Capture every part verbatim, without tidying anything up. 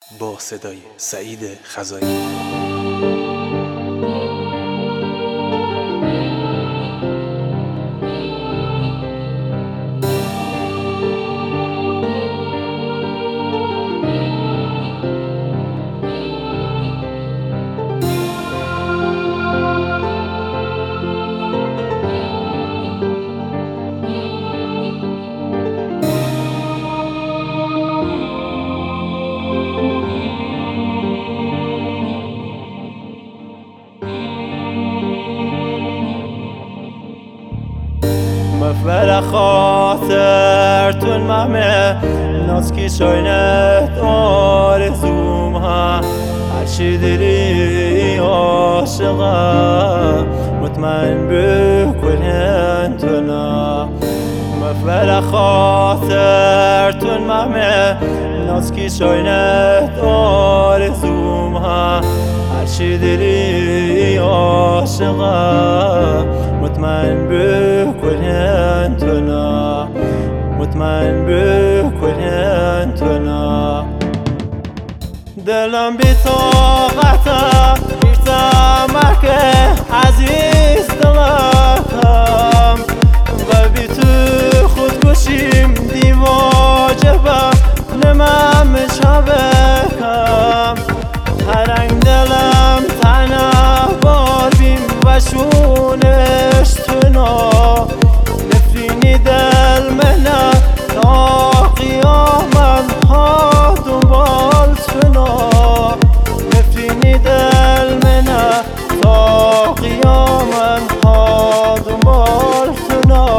با صدای سعید خزایی. مفبر خاطر تون مهمه ناز کی شاینت آرزوم ها هرچی داری عاشقه مطمئن بکنن تونا مفبر خاطر تون مهمه ناز کی شاینت آرزوم ها هرچی داری عاشقه مطمئن بکنن تونا مطمئن بکنن تونا دلم بی طاقته میرتم که عزیز دلم و بی تو خودکشیم دیواجبه نمم شبکم هر رنگ دلم تنه بار بیم و شونش تونا نفرینی دل منه تا قیامم ها دنبال تونا نفرینی دل منه تا قیامم ها دنبال تونا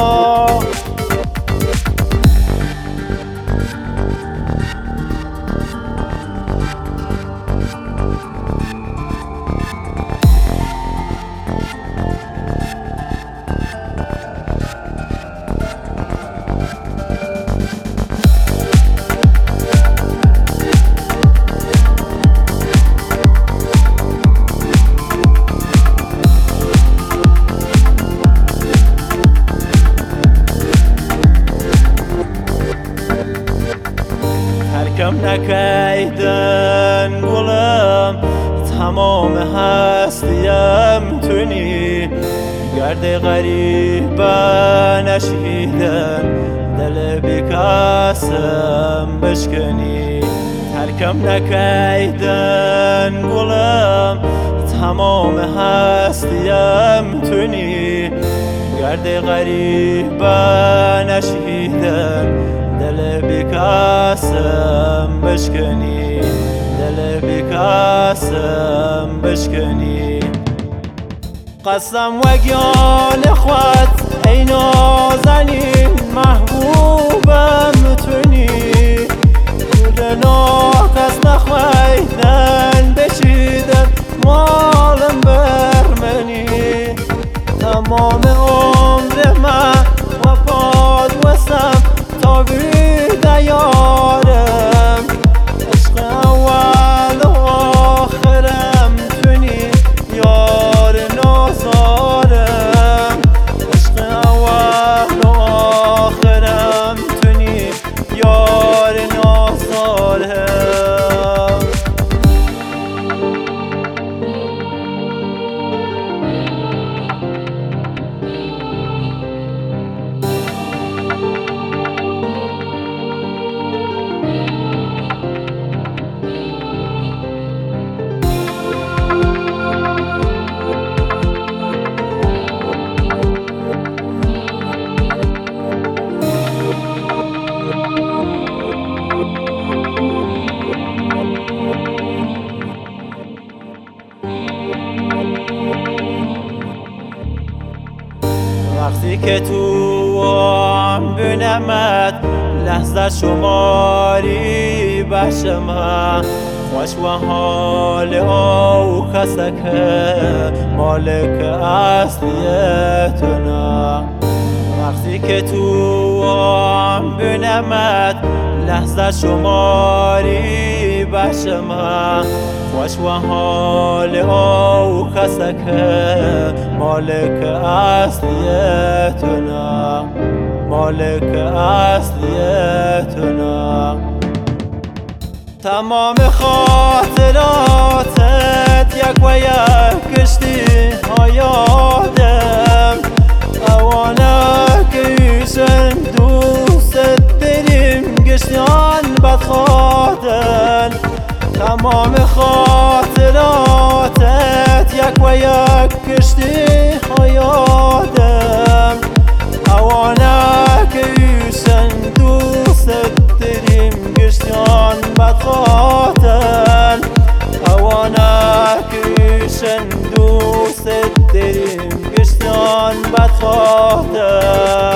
کم نکیدن گلم تمام هستیم تونی گرد غریبه نشیدن دل بیکسم بشکنی ترکم نکیدن گلم تمام هستیم تونی گرد غریبه نشیدن دل بیکسم بشکنی دل بیکسم بشکنی قسم و گیان خود ای نازنین محبوبم تونی گل ناکس نخویدن بچیدن مالم برمنی تمام عمر من و پاد وستم تا بیده یارم عشق اول و آخرم تونی یار نازارم عشق اول و آخرم تونی یار نازارم وقتی که تو هم بینمت لحظه شماری بشم خوش و حال او کسه که مالک اصلیتونه وقتی که تو هم بینمت لحظه شماری بشم خوش و حال او کسه که مالک اصلیتونه مالک اصلیتونه تمام خاطراتت یک و یک کشتی ها یادم اوانه که ایشن دوست داریم گشتیان بدخوادن تمام خاطراتت یک و یک کشتی ها یادم اوانه که ایشن دوست داریم گشتیان بدخوادن اوانه که ایشن دوست داریم گشتیان بدخوادن